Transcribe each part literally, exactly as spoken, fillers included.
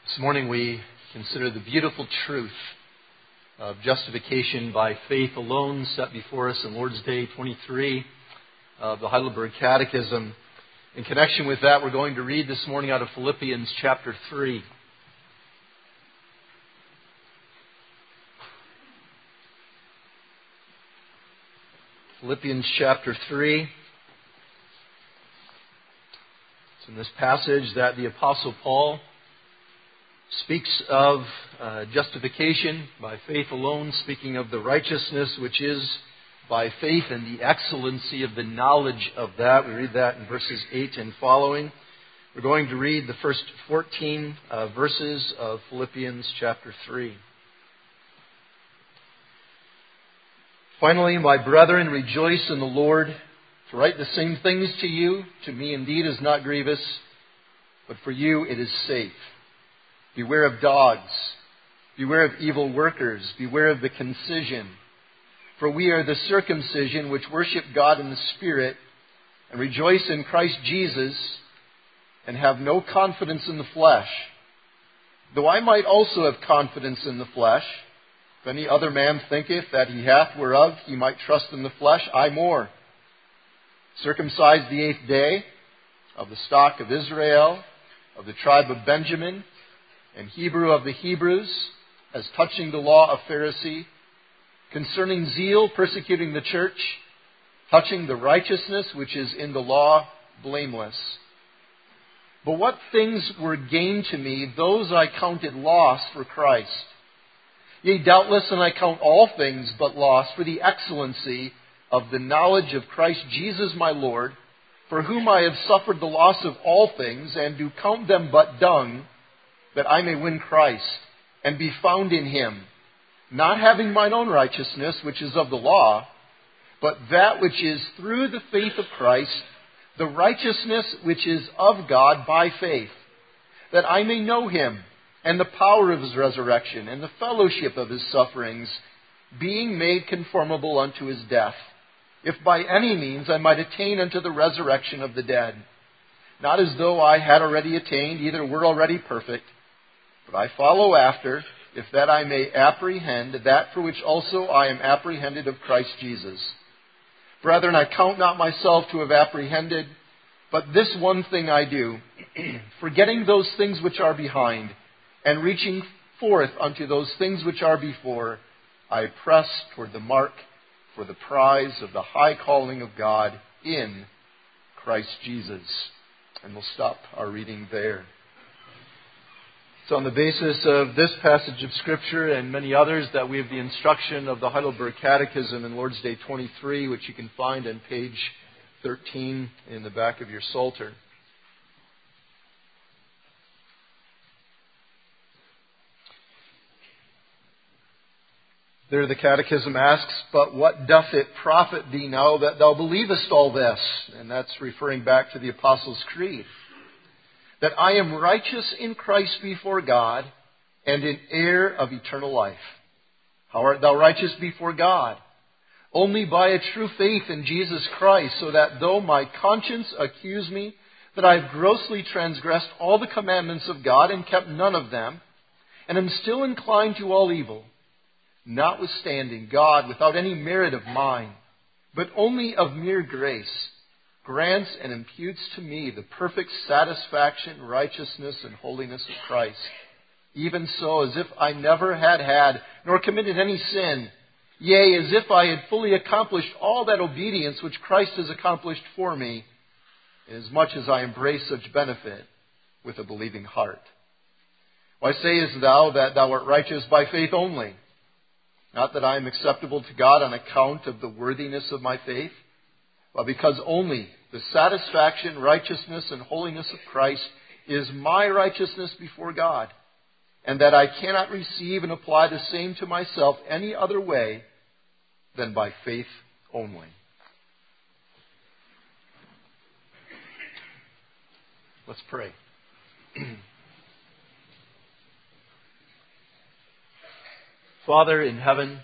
This morning we consider the beautiful truth of justification by faith alone set before us in Lord's Day twenty-three of the Heidelberg Catechism. In connection with that, we're going to read this morning out of Philippians chapter three. Philippians chapter three. It's in this passage that the Apostle Paul speaks of uh, justification by faith alone, speaking of the righteousness which is by faith and the excellency of the knowledge of that. We read that in verses eight and following. We're going to read the first fourteen uh, verses of Philippians chapter three. Finally, my brethren, rejoice in the Lord. To write the same things to you, to me indeed is not grievous, but for you it is safe. Beware of dogs. Beware of evil workers. Beware of the concision. For we are the circumcision which worship God in the Spirit and rejoice in Christ Jesus and have no confidence in the flesh. Though I might also have confidence in the flesh, if any other man thinketh that he hath whereof he might trust in the flesh, I more. Circumcised the eighth day, of the stock of Israel, of the tribe of Benjamin, and Hebrew of the Hebrews, as touching the law of Pharisee, concerning zeal persecuting the church, touching the righteousness which is in the law, blameless. But what things were gain to me, those I counted loss for Christ. Yea, doubtless, and I count all things but loss for the excellency of the knowledge of Christ Jesus my Lord, for whom I have suffered the loss of all things, and do count them but dung, that I may win Christ, and be found in Him, not having mine own righteousness, which is of the law, but that which is through the faith of Christ, the righteousness which is of God by faith, that I may know Him, and the power of His resurrection, and the fellowship of His sufferings, being made conformable unto His death, if by any means I might attain unto the resurrection of the dead. Not as though I had already attained, either were already perfect, but I follow after, if that I may apprehend that for which also I am apprehended of Christ Jesus. Brethren, I count not myself to have apprehended, but this one thing I do, forgetting those things which are behind, and reaching forth unto those things which are before, I press toward the mark for the prize of the high calling of God in Christ Jesus. And we'll stop our reading there. So on the basis of this passage of Scripture and many others that we have the instruction of the Heidelberg Catechism in Lord's Day twenty-three, which you can find on page thirteen in the back of your Psalter. There the Catechism asks, but what doth it profit thee now that thou believest all this? And that's referring back to the Apostles' Creed. That I am righteous in Christ before God, and an heir of eternal life. How art thou righteous before God? Only by a true faith in Jesus Christ, so that though my conscience accuse me that I have grossly transgressed all the commandments of God and kept none of them, and am still inclined to all evil, notwithstanding God, without any merit of mine, but only of mere grace, grants and imputes to me the perfect satisfaction, righteousness, and holiness of Christ. Even so, as if I never had had, nor committed any sin, yea, as if I had fully accomplished all that obedience which Christ has accomplished for me, inasmuch as I embrace such benefit with a believing heart. Why sayest thou that thou art righteous by faith only? Not that I am acceptable to God on account of the worthiness of my faith, but because only the satisfaction, righteousness, and holiness of Christ is my righteousness before God, and that I cannot receive and apply the same to myself any other way than by faith only. Let's pray. Father in heaven,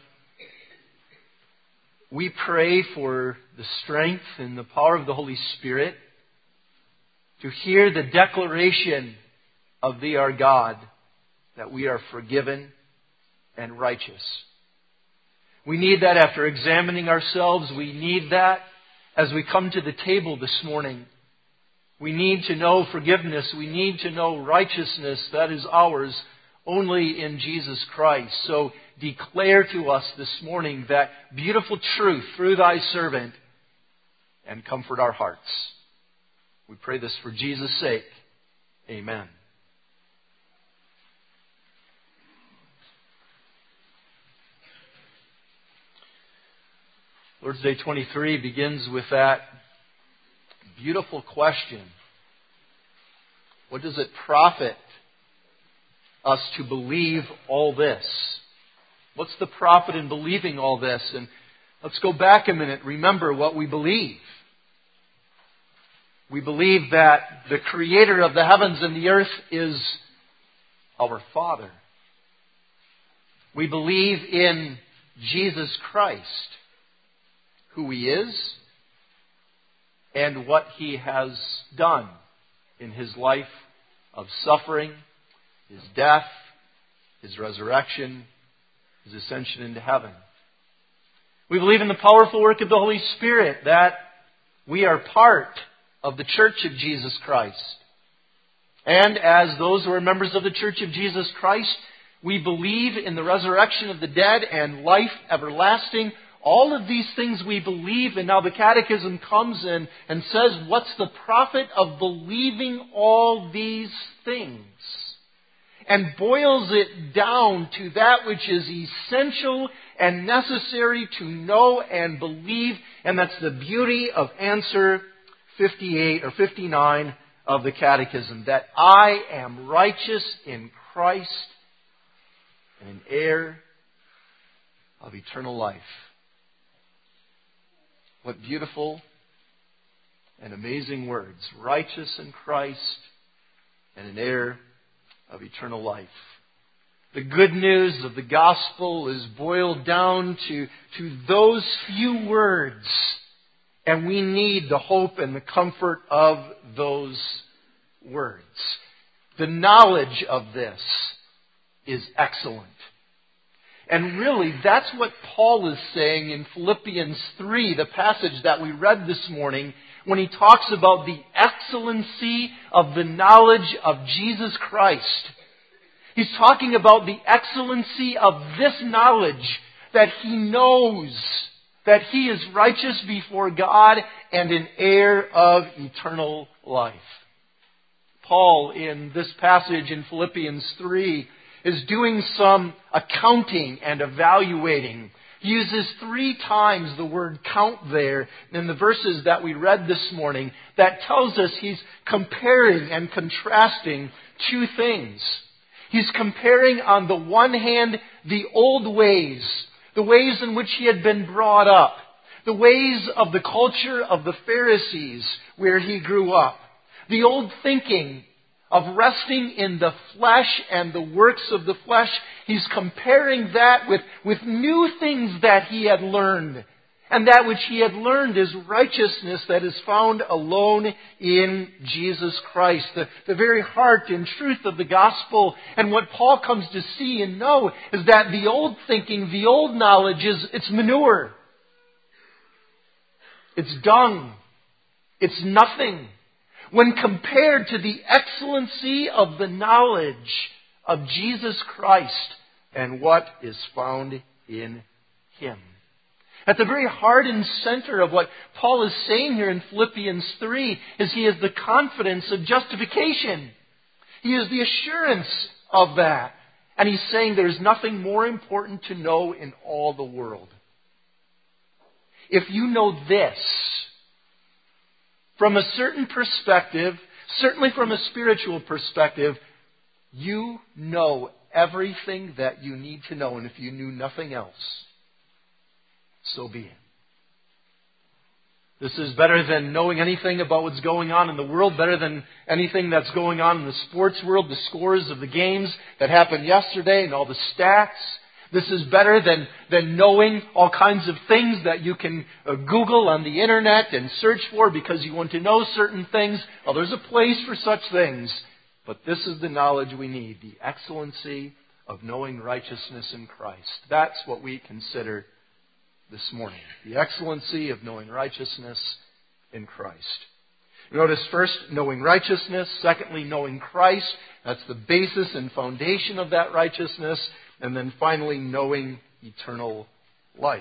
we pray for the strength and the power of the Holy Spirit to hear the declaration of Thee, our God, that we are forgiven and righteous. We need that after examining ourselves. We need that as we come to the table this morning. We need to know forgiveness. We need to know righteousness that is ours only in Jesus Christ. So declare to us this morning that beautiful truth through thy servant and comfort our hearts. We pray this for Jesus' sake. Amen. Lord's Day twenty-three begins with that beautiful question. What does it profit us to believe all this? What's the profit in believing all this? And let's go back a minute. Remember what we believe. We believe that the Creator of the heavens and the earth is our Father. We believe in Jesus Christ, who He is, and what He has done in His life of suffering, His death, His resurrection, His ascension into heaven. We believe in the powerful work of the Holy Spirit, that we are part of the Church of Jesus Christ. And as those who are members of the Church of Jesus Christ, we believe in the resurrection of the dead and life everlasting. All of these things we believe, and now the Catechism comes in and says, what's the profit of believing all these things? And boils it down to that which is essential and necessary to know and believe, and that's the beauty of answer fifty-eight or fifty-nine of the Catechism, that I am righteous in Christ and an heir of eternal life. What beautiful and amazing words. Righteous in Christ and an heir of eternal life. The good news of the gospel is boiled down to, to those few words. And we need the hope and the comfort of those words. The knowledge of this is excellent. And really, that's what Paul is saying in Philippians three, the passage that we read this morning, when he talks about the excellency of the knowledge of Jesus Christ. He's talking about the excellency of this knowledge, that he knows that he is righteous before God and an heir of eternal life. Paul, in this passage in Philippians three, is doing some accounting and evaluating. He uses three times the word count there in the verses that we read this morning. That tells us he's comparing and contrasting two things. He's comparing on the one hand the old ways, the ways in which he had been brought up, the ways of the culture of the Pharisees where he grew up, the old thinking of resting in the flesh and the works of the flesh. He's comparing that with, with new things that he had learned. And that which he had learned is righteousness that is found alone in Jesus Christ. The, the very heart and truth of the gospel. And what Paul comes to see and know is that the old thinking, the old knowledge is, it's manure. It's dung. It's nothing when compared to the excellency of the knowledge of Jesus Christ and what is found in Him. At the very heart and center of what Paul is saying here in Philippians three is he has the confidence of justification. He has the assurance of that. And he's saying there's nothing more important to know in all the world. If you know this, from a certain perspective, certainly from a spiritual perspective, you know everything that you need to know. And if you knew nothing else, so be it. This is better than knowing anything about what's going on in the world, better than anything that's going on in the sports world, the scores of the games that happened yesterday and all the stats. This is better than, than knowing all kinds of things that you can uh, Google on the internet and search for because you want to know certain things. Well, there's a place for such things. But this is the knowledge we need, the excellency of knowing righteousness in Christ. That's what we consider this morning. The excellency of knowing righteousness in Christ. Notice first, knowing righteousness. Secondly, knowing Christ. That's the basis and foundation of that righteousness. And then finally, knowing eternal life.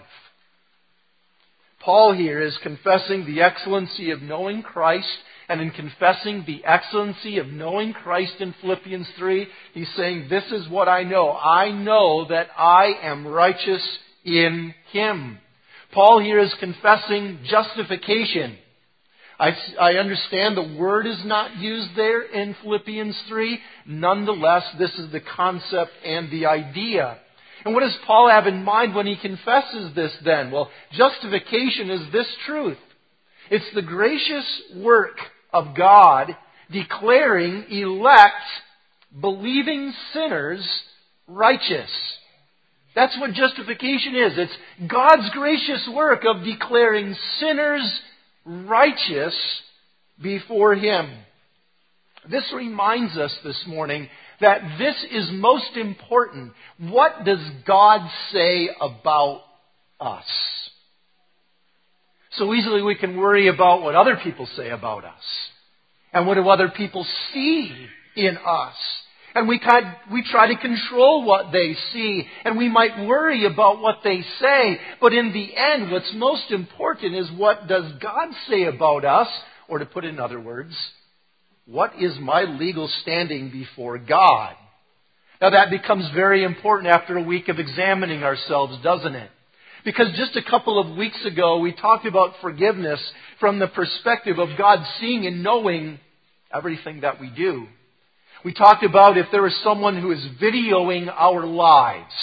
Paul here is confessing the excellency of knowing Christ. And in confessing the excellency of knowing Christ in Philippians three, he's saying, this is what I know. I know that I am righteous in Him. Paul here is confessing justification. I, I understand the word is not used there in Philippians three. Nonetheless, this is the concept and the idea. And what does Paul have in mind when he confesses this then? Well, justification is this truth. It's the gracious work of God declaring elect, believing sinners righteous. That's what justification is. It's God's gracious work of declaring sinners righteous before Him. This reminds us this morning that this is most important. What does God say about us? So easily we can worry about what other people say about us. And what do other people see in us? And we kind we try to control what they see. And we might worry about what they say. But in the end, what's most important is what does God say about us? Or to put it in other words, what is my legal standing before God? Now that becomes very important after a week of examining ourselves, doesn't it? Because just a couple of weeks ago, we talked about forgiveness from the perspective of God seeing and knowing everything that we do. We talked about if there is someone who is videoing our lives.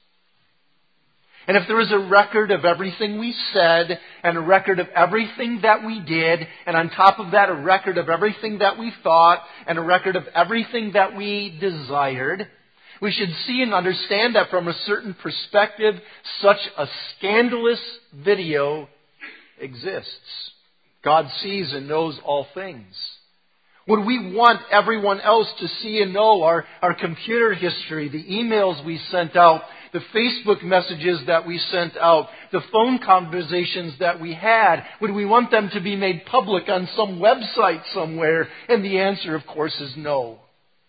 And if there is a record of everything we said, and a record of everything that we did, and on top of that, a record of everything that we thought, and a record of everything that we desired, we should see and understand that from a certain perspective, such a scandalous video exists. God sees and knows all things. Would we want everyone else to see and know our, our computer history, the emails we sent out, the Facebook messages that we sent out, the phone conversations that we had? Would we want them to be made public on some website somewhere? And the answer, of course, is no.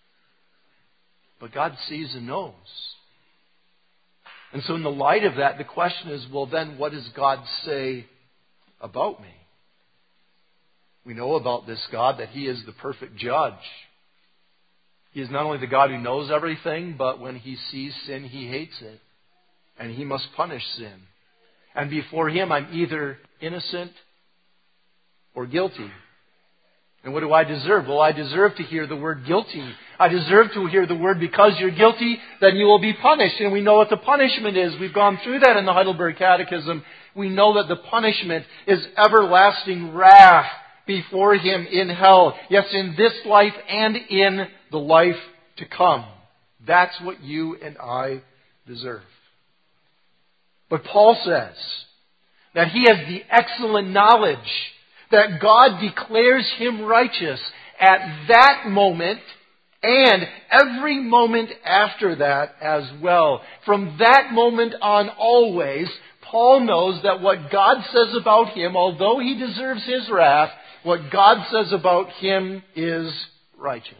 But God sees and knows. And so in the light of that, the question is, well then, what does God say about me? We know about this God that He is the perfect judge. He is not only the God who knows everything, but when He sees sin, He hates it. And He must punish sin. And before Him, I'm either innocent or guilty. And what do I deserve? Well, I deserve to hear the word guilty. I deserve to hear the word, because you're guilty, then you will be punished. And we know what the punishment is. We've gone through that in the Heidelberg Catechism. We know that the punishment is everlasting wrath before Him in hell. Yes, in this life and in the life to come. That's what you and I deserve. But Paul says that he has the excellent knowledge that God declares him righteous at that moment and every moment after that as well. From that moment on always, Paul knows that what God says about him, although he deserves His wrath, what God says about him is righteous.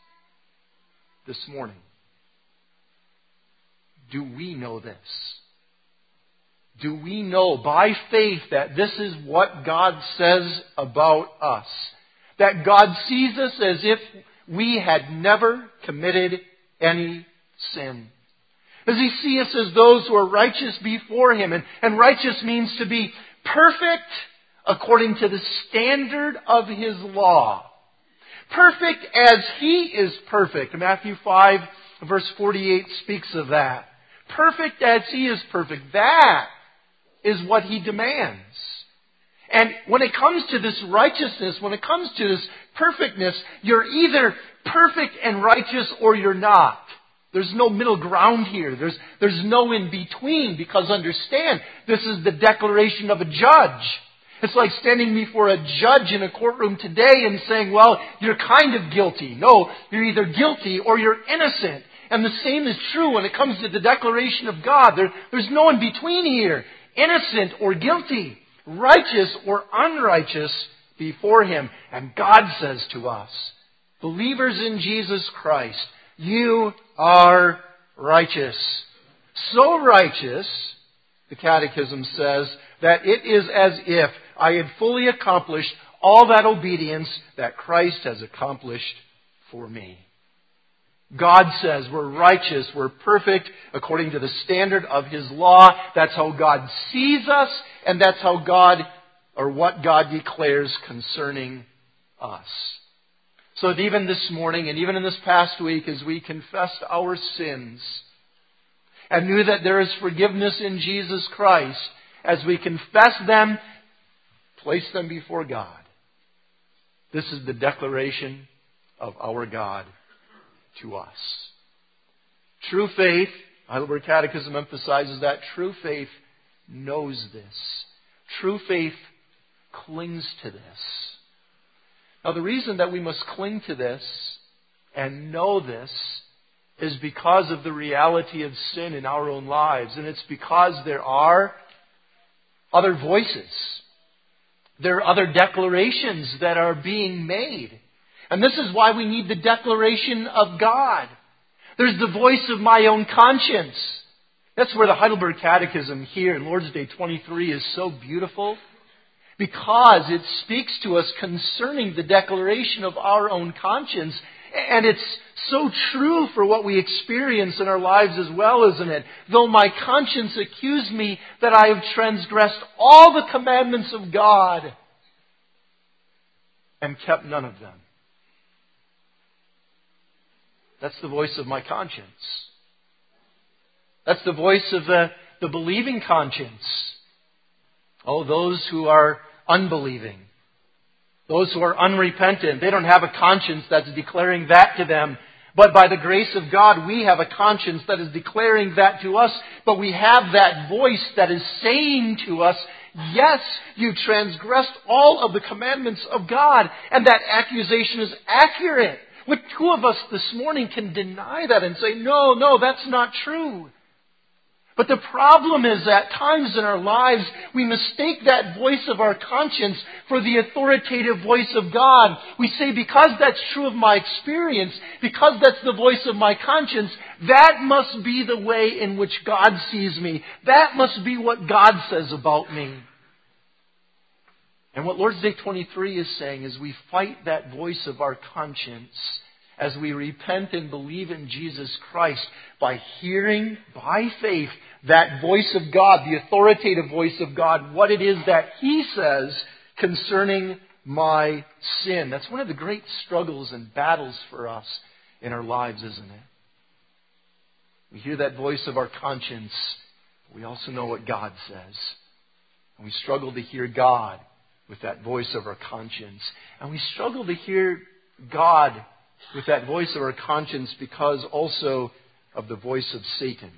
This morning, do we know this? Do we know by faith that this is what God says about us? That God sees us as if we had never committed any sin. Does He see us as those who are righteous before Him? And, and righteous means to be perfect according to the standard of His law. Perfect as He is perfect. Matthew five verse forty-eight speaks of that. Perfect as He is perfect. That is what He demands. And when it comes to this righteousness, when it comes to this perfectness, you're either perfect and righteous or you're not. There's no middle ground here. There's, there's no in between, because understand, this is the declaration of a judge. It's like standing before a judge in a courtroom today and saying, well, you're kind of guilty. No, you're either guilty or you're innocent. And the same is true when it comes to the declaration of God. There, there's no in between here. Innocent or guilty. Righteous or unrighteous before Him. And God says to us, believers in Jesus Christ, you are righteous. So righteous, the Catechism says, that it is as if I had fully accomplished all that obedience that Christ has accomplished for me. God says we're righteous, we're perfect according to the standard of His law. That's how God sees us, and that's how God, or what God declares concerning us. So that even this morning, and even in this past week, as we confessed our sins, and knew that there is forgiveness in Jesus Christ, as we confess them, place them before God. This is the declaration of our God to us. True faith, Heidelberg Catechism emphasizes that true faith knows this. True faith clings to this. Now, the reason that we must cling to this and know this is because of the reality of sin in our own lives. And it's because there are other voices. There are other declarations that are being made. And this is why we need the declaration of God. There's the voice of my own conscience. That's where the Heidelberg Catechism here in Lord's Day twenty-three is so beautiful. Because it speaks to us concerning the declaration of our own conscience. And it's so true for what we experience in our lives as well, isn't it? Though my conscience accuse me that I have transgressed all the commandments of God and kept none of them. That's the voice of my conscience. That's the voice of the, the believing conscience. Oh, those who are unbelieving. Those who are unrepentant, they don't have a conscience that's declaring that to them. But by the grace of God, we have a conscience that is declaring that to us. But we have that voice that is saying to us, yes, you transgressed all of the commandments of God. And that accusation is accurate. But two of us this morning can deny that and say, no, no, that's not true. But the problem is at times in our lives, we mistake that voice of our conscience for the authoritative voice of God. We say, because that's true of my experience, because that's the voice of my conscience, that must be the way in which God sees me. That must be what God says about me. And what Lord's Day twenty-three is saying is we fight that voice of our conscience as we repent and believe in Jesus Christ by hearing by faith that voice of God, the authoritative voice of God, what it is that He says concerning my sin. That's one of the great struggles and battles for us in our lives, isn't it? We hear that voice of our conscience. We also know what God says. And we struggle to hear God with that voice of our conscience. And we struggle to hear God with that voice of our conscience because also of the voice of Satan.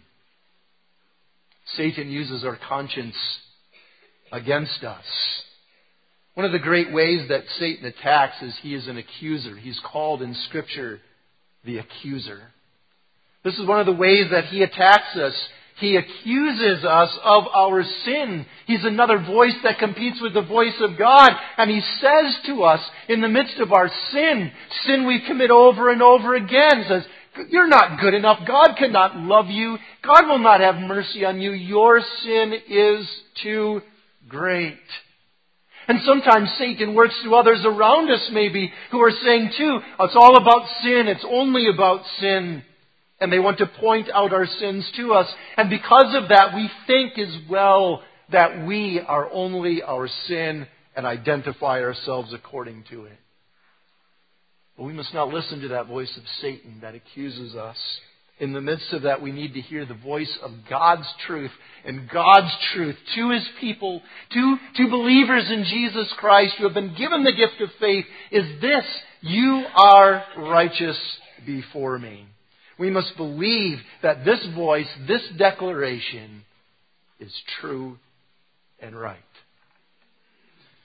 Satan uses our conscience against us. One of the great ways that Satan attacks is he is an accuser. He's called in Scripture the accuser. This is one of the ways that he attacks us. He accuses us of our sin. He's another voice that competes with the voice of God. And he says to us in the midst of our sin, sin we commit over and over again, says, you're not good enough. God cannot love you. God will not have mercy on you. Your sin is too great. And sometimes Satan works through others around us maybe who are saying too, it's all about sin. It's only about sin. And they want to point out our sins to us. And because of that, we think as well that we are only our sin and identify ourselves according to it. But we must not listen to that voice of Satan that accuses us. In the midst of that, we need to hear the voice of God's truth. And God's truth to His people, to, to believers in Jesus Christ who have been given the gift of faith, is this: you are righteous before me. We must believe that this voice, this declaration, is true and right.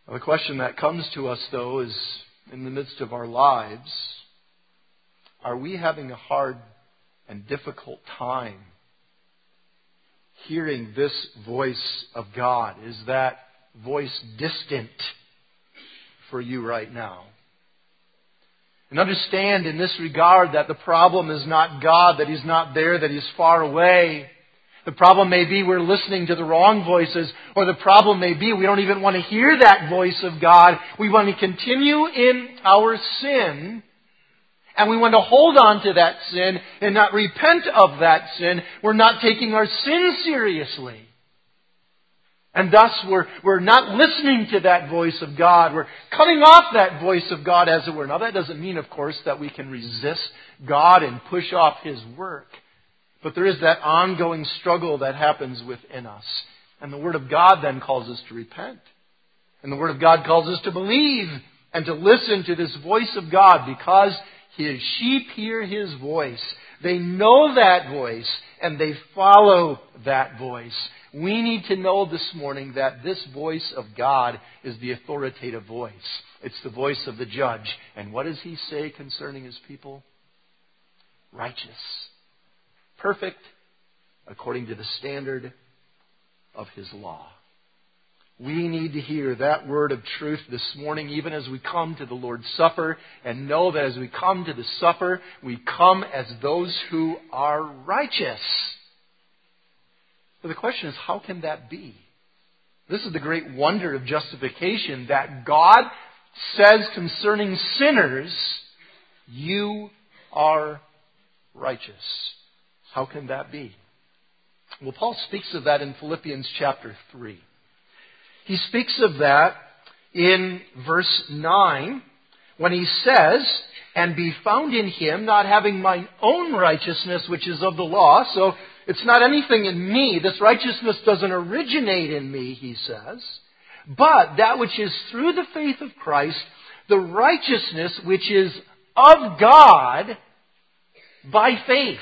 Well, the question that comes to us, though, is in the midst of our lives, are we having a hard and difficult time hearing this voice of God? Is that voice distant for you right now? And understand in this regard that the problem is not God, that He's not there, that He's far away. The problem may be we're listening to the wrong voices, or the problem may be we don't even want to hear that voice of God. We want to continue in our sin, and we want to hold on to that sin and not repent of that sin. We're not taking our sin seriously. And thus we're, we're not listening to that voice of God. We're cutting off that voice of God, as it were. Now that doesn't mean, of course, that we can resist God and push off His work. But there is that ongoing struggle that happens within us. And the Word of God then calls us to repent. And the Word of God calls us to believe and to listen to this voice of God, because His sheep hear His voice. They know that voice and they follow that voice. We need to know this morning that this voice of God is the authoritative voice. It's the voice of the judge. And what does He say concerning His people? Righteous. Perfect according to the standard of His law. We need to hear that word of truth this morning, even as we come to the Lord's Supper, and know that as we come to the supper, we come as those who are righteous. But the question is, how can that be? This is the great wonder of justification, that God says concerning sinners, you are righteous. How can that be? Well, Paul speaks of that in Philippians chapter three. He speaks of that in verse nine, when he says, and be found in Him, not having mine own righteousness, which is of the law. So it's not anything in me. This righteousness doesn't originate in me, he says. But that which is through the faith of Christ, the righteousness which is of God by faith.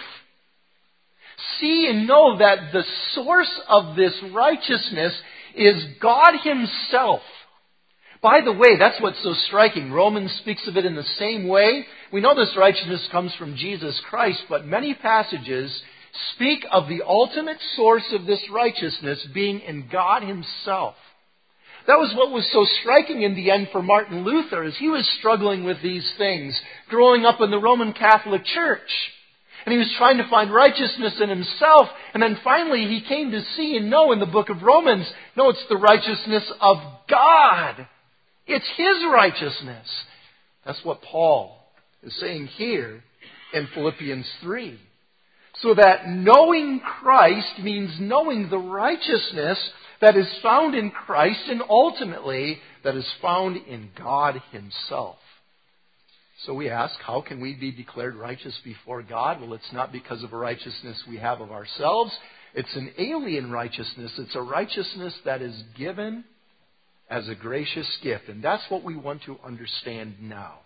See and know that the source of this righteousness is God Himself. By the way, that's what's so striking. Romans speaks of it in the same way. We know this righteousness comes from Jesus Christ, but many passages speak of the ultimate source of this righteousness being in God Himself. That was what was so striking in the end for Martin Luther, as he was struggling with these things, growing up in the Roman Catholic Church. And he was trying to find righteousness in himself. And then finally he came to see and know in the book of Romans, no, it's the righteousness of God. It's His righteousness. That's what Paul is saying here in Philippians three. So that knowing Christ means knowing the righteousness that is found in Christ, and ultimately that is found in God Himself. So we ask, how can we be declared righteous before God? Well, it's not because of a righteousness we have of ourselves. It's an alien righteousness. It's a righteousness that is given as a gracious gift. And that's what we want to understand now.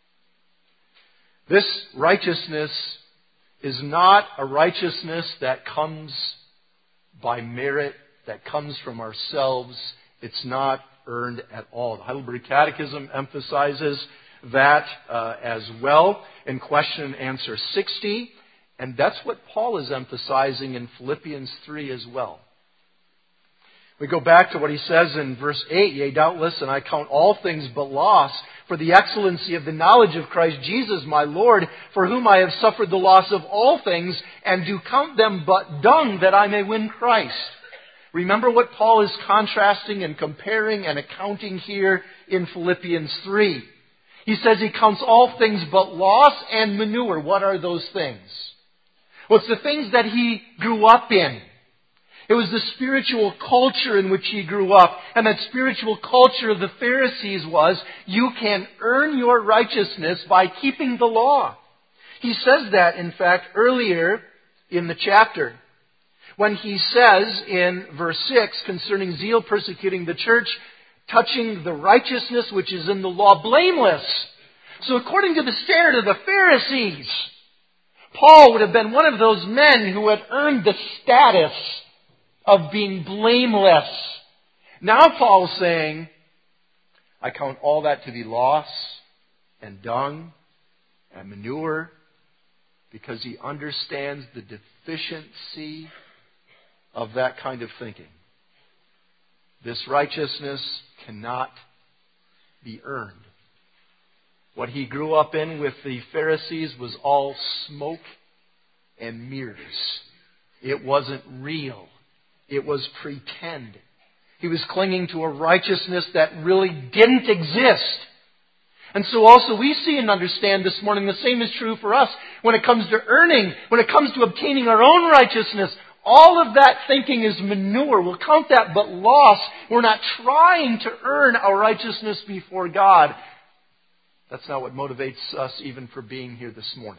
This righteousness is not a righteousness that comes by merit, that comes from ourselves. It's not earned at all. The Heidelberg Catechism emphasizes that uh, as well in question and answer sixty. And that's what Paul is emphasizing in Philippians three as well. We go back to what he says in verse eight, yea, doubtless, and I count all things but loss for the excellency of the knowledge of Christ Jesus my Lord, for whom I have suffered the loss of all things, and do count them but dung, that I may win Christ. Remember what Paul is contrasting and comparing and accounting here in Philippians three. He says he counts all things but loss and manure. What are those things? Well, it's the things that he grew up in. It was the spiritual culture in which he grew up. And that spiritual culture of the Pharisees was, you can earn your righteousness by keeping the law. He says that, in fact, earlier in the chapter, when he says in verse six, concerning zeal persecuting the church, touching the righteousness which is in the law, blameless. So according to the standard of the Pharisees, Paul would have been one of those men who had earned the status of being blameless. Now Paul's saying, I count all that to be loss and dung and manure, because he understands the deficiency of that kind of thinking. This righteousness cannot be earned. What he grew up in with the Pharisees was all smoke and mirrors. It wasn't real. It was pretend. He was clinging to a righteousness that really didn't exist. And so also we see and understand this morning the same is true for us when it comes to earning, when it comes to obtaining our own righteousness. All of that thinking is manure. We'll count that but loss. We're not trying to earn our righteousness before God. That's not what motivates us even for being here this morning.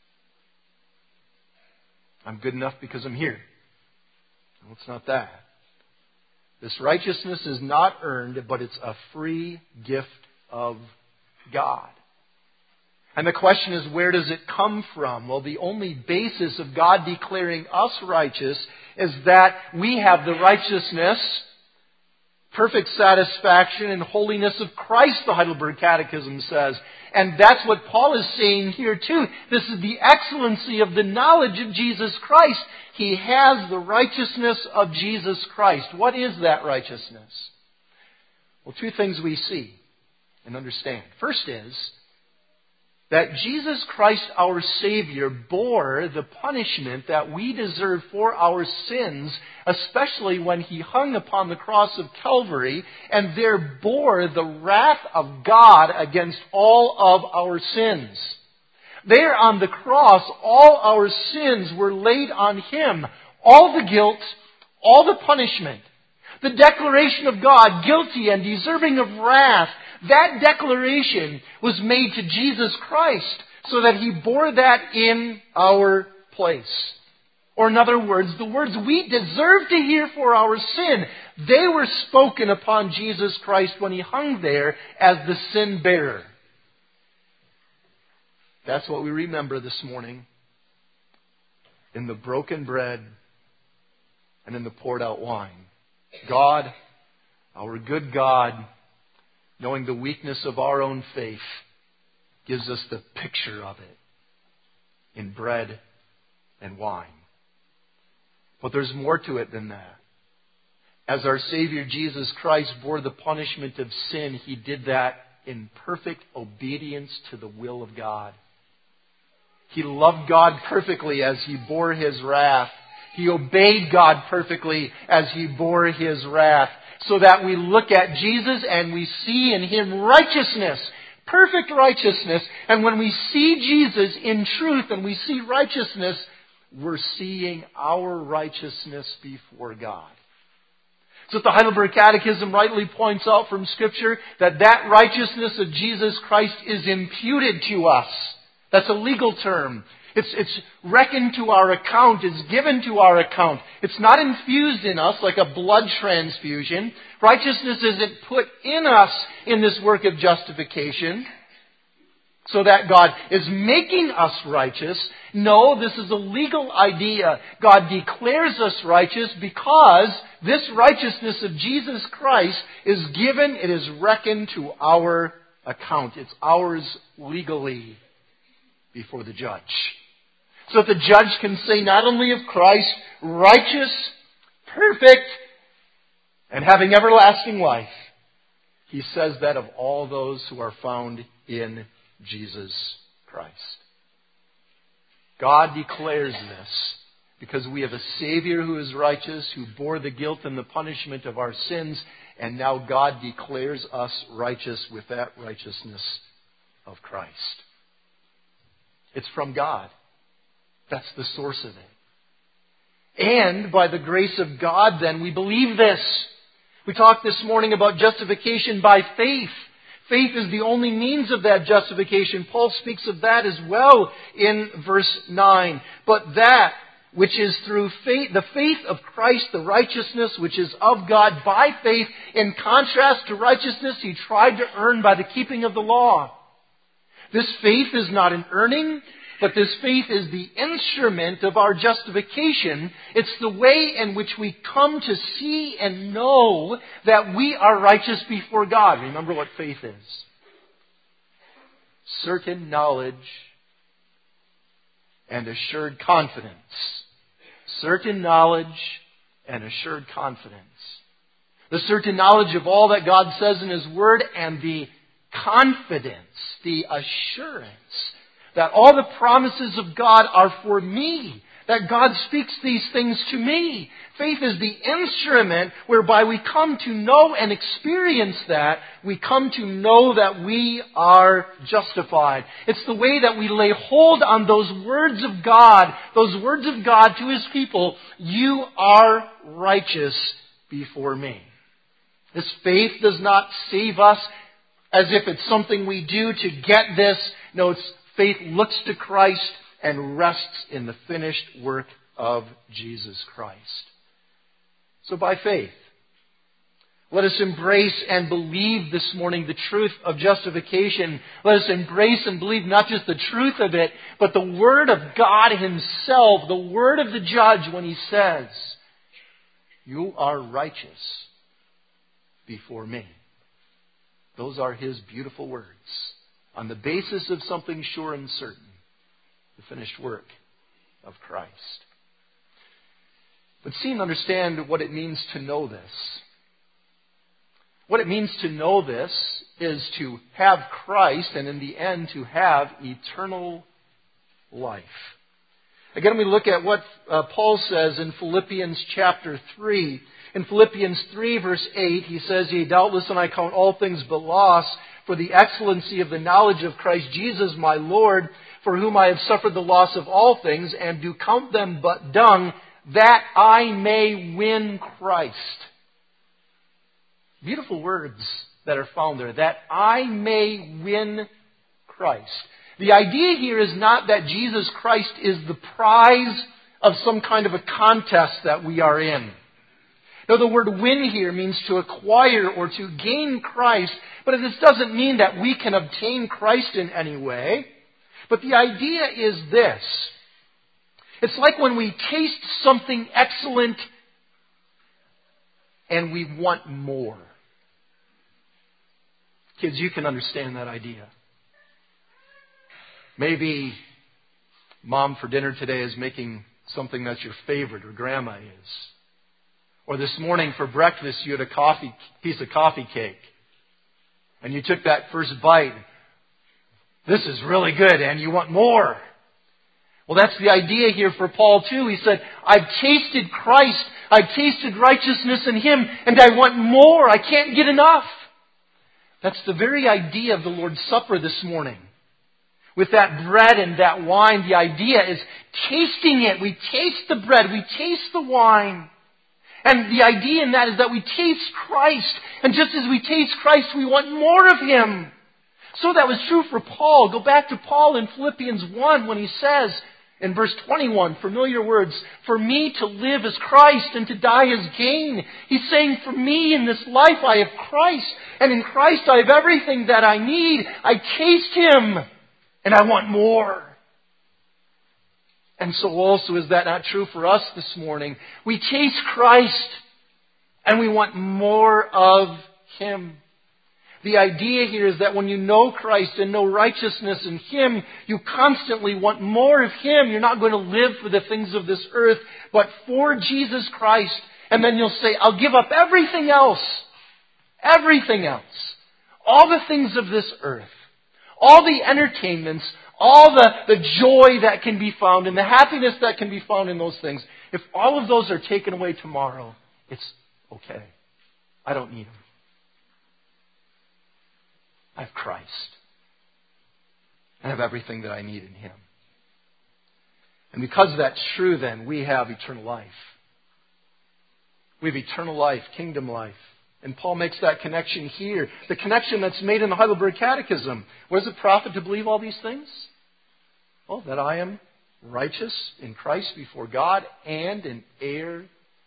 I'm good enough because I'm here. No, it's not that. This righteousness is not earned, but it's a free gift of God. And the question is, where does it come from? Well, the only basis of God declaring us righteous is that we have the righteousness, perfect satisfaction, and holiness of Christ, the Heidelberg Catechism says. And that's what Paul is saying here too. This is the excellency of the knowledge of Jesus Christ. He has the righteousness of Jesus Christ. What is that righteousness? Well, two things we see and understand. First is that Jesus Christ, our Savior, bore the punishment that we deserve for our sins, especially when He hung upon the cross of Calvary, and there bore the wrath of God against all of our sins. There on the cross, all our sins were laid on Him. All the guilt, all the punishment. The declaration of God, guilty and deserving of wrath, that declaration was made to Jesus Christ so that He bore that in our place. Or in other words, the words we deserve to hear for our sin, they were spoken upon Jesus Christ when He hung there as the sin bearer. That's what we remember this morning in the broken bread and in the poured out wine. God, our good God, knowing the weakness of our own faith, gives us the picture of it in bread and wine. But there's more to it than that. As our Savior Jesus Christ bore the punishment of sin, He did that in perfect obedience to the will of God. He loved God perfectly as He bore His wrath. He obeyed God perfectly as He bore His wrath. So that we look at Jesus and we see in Him righteousness, perfect righteousness. And when we see Jesus in truth and we see righteousness, we're seeing our righteousness before God. So the Heidelberg Catechism rightly points out from Scripture that that righteousness of Jesus Christ is imputed to us. That's a legal term. It's, it's reckoned to our account. It's given to our account. It's not infused in us like a blood transfusion. Righteousness isn't put in us in this work of justification so that God is making us righteous. No, this is a legal idea. God declares us righteous because this righteousness of Jesus Christ is given, it is reckoned to our account. It's ours legally before the judge. So that the judge can say not only of Christ, righteous, perfect, and having everlasting life, he says that of all those who are found in Jesus Christ. God declares this because we have a Savior who is righteous, who bore the guilt and the punishment of our sins, and now God declares us righteous with that righteousness of Christ. It's from God. That's the source of it. And by the grace of God, then, we believe this. We talked this morning about justification by faith. Faith is the only means of that justification. Paul speaks of that as well in verse nine. But that which is through faith, the faith of Christ, the righteousness which is of God by faith, in contrast to righteousness he tried to earn by the keeping of the law. This faith is not an earning, But this faith is the instrument of our justification. It's the way in which we come to see and know that we are righteous before God. Remember what faith is. Certain knowledge and assured confidence. Certain knowledge and assured confidence. The certain knowledge of all that God says in His Word, and the confidence, the assurance that all the promises of God are for me, that God speaks these things to me. Faith is the instrument whereby we come to know and experience that. We come to know that we are justified. It's the way that we lay hold on those words of God, those words of God to His people. You are righteous before me. This faith does not save us as if it's something we do to get this. No, it's faith looks to Christ and rests in the finished work of Jesus Christ. So by faith, let us embrace and believe this morning the truth of justification. Let us embrace and believe not just the truth of it, but the Word of God Himself, the Word of the Judge when He says, you are righteous before me. Those are His beautiful words on the basis of something sure and certain, the finished work of Christ. But see and understand what it means to know this. What it means to know this is to have Christ, and in the end to have eternal life. Again, we look at what uh, Paul says in Philippians chapter three. In Philippians three verse eight, he says, Yea, doubtless, and I count all things but loss for the excellency of the knowledge of Christ Jesus my Lord, for whom I have suffered the loss of all things, and do count them but dung, that I may win Christ. Beautiful words that are found there. That I may win Christ. The idea here is not that Jesus Christ is the prize of some kind of a contest that we are in. No, the word win here means to acquire or to gain Christ, but this doesn't mean that we can obtain Christ in any way. But the idea is this. It's like when we taste something excellent and we want more. Kids, you can understand that idea. Maybe Mom for dinner today is making something that's your favorite, or Grandma is. Or this morning for breakfast you had a coffee piece of coffee cake. And you took that first bite. This is really good, and you want more. Well, that's the idea here for Paul too. He said, I've tasted Christ. I've tasted righteousness in Him, and I want more. I can't get enough. That's the very idea of the Lord's Supper this morning. With that bread and that wine, the idea is tasting it. We taste the bread. We taste the wine. And the idea in that is that we taste Christ. And just as we taste Christ, we want more of Him. So that was true for Paul. Go back to Paul in Philippians one when he says in verse twenty-one, familiar words, for me to live is Christ and to die is gain. He's saying, for me in this life I have Christ, and in Christ I have everything that I need. I taste Him and I want more. And so also, is that not true for us this morning? We taste Christ and we want more of Him. The idea here is that when you know Christ and know righteousness in Him, you constantly want more of Him. You're not going to live for the things of this earth, but for Jesus Christ. And then you'll say, I'll give up everything else. Everything else. All the things of this earth. All the entertainments. All the, the joy that can be found and the happiness that can be found in those things. If all of those are taken away tomorrow, it's okay. I don't need them. I have Christ. I have everything that I need in Him. And because that's true, then, we have eternal life. We have eternal life, kingdom life. And Paul makes that connection here. The connection that's made in the Heidelberg Catechism. What does it profit to believe all these things? Well, that I am righteous in Christ before God and an heir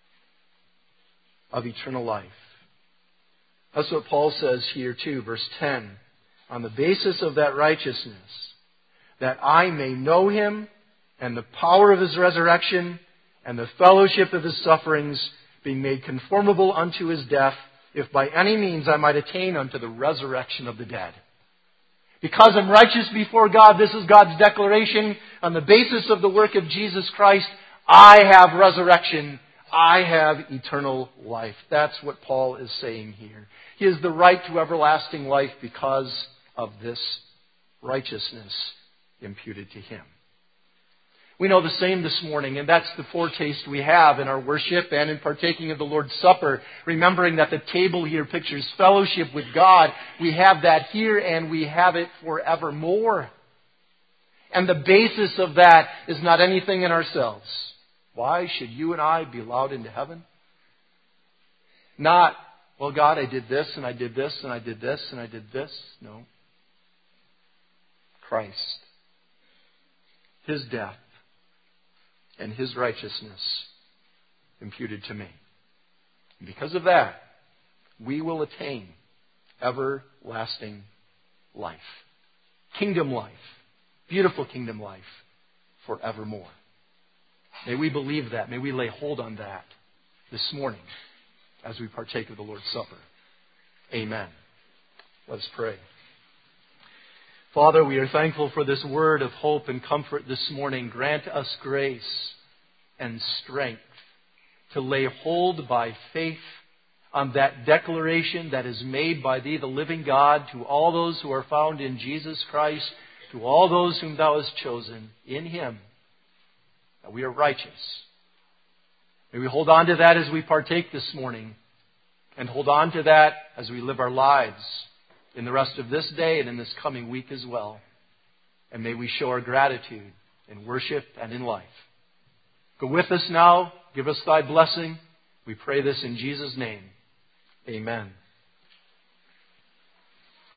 of eternal life. That's what Paul says here too, verse ten. On the basis of that righteousness, that I may know him and the power of his resurrection and the fellowship of his sufferings, being made conformable unto his death, if by any means I might attain unto the resurrection of the dead. Because I'm righteous before God, this is God's declaration. On the basis of the work of Jesus Christ, I have resurrection. I have eternal life. That's what Paul is saying here. He has the right to everlasting life because of this righteousness imputed to him. We know the same this morning, and that's the foretaste we have in our worship and in partaking of the Lord's Supper, remembering that the table here pictures fellowship with God. We have that here, and we have it forevermore. And the basis of that is not anything in ourselves. Why should you and I be allowed into heaven? Not, well, God, I did this, and I did this, and I did this, and I did this. No. Christ. His death. And his righteousness imputed to me. And because of that, we will attain everlasting life. Kingdom life. Beautiful kingdom life forevermore. May we believe that. May we lay hold on that this morning as we partake of the Lord's Supper. Amen. Let us pray. Father, we are thankful for this word of hope and comfort this morning. Grant us grace and strength to lay hold by faith on that declaration that is made by Thee, the living God, to all those who are found in Jesus Christ, to all those whom Thou hast chosen in Him, that we are righteous. May we hold on to that as we partake this morning, and hold on to that as we live our lives in the rest of this day and in this coming week as well. And may we show our gratitude in worship and in life. Go with us now. Give us Thy blessing. We pray this in Jesus' name. Amen.